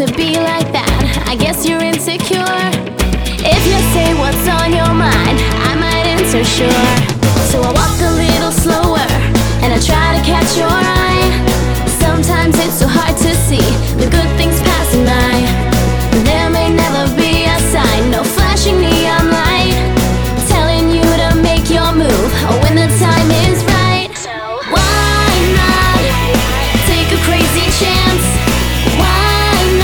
to be like that. I guess you're insecure. If you say what's on your mind, I might answer sure.